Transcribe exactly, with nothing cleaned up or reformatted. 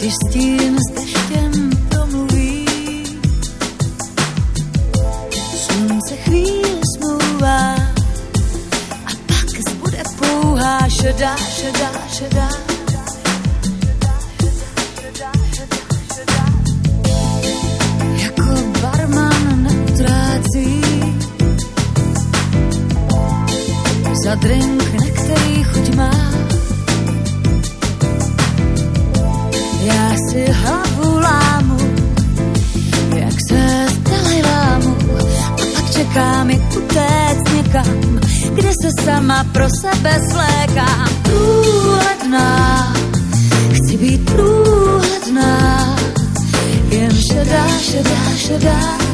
když stín s deštěm promluví. Slunce chvíli smlouvá a pak zbude pouhá šedá, šedá, šedá. Jako barman neutrácí za drink, na který chuť má. Já si hlavu lámu, jak se z Dalajlámu, a pak čekám, jak utéct někam, kde se sama pro sebe svlékám. Průhledná, chci být průhledná, jen šedá, šedá, šedá.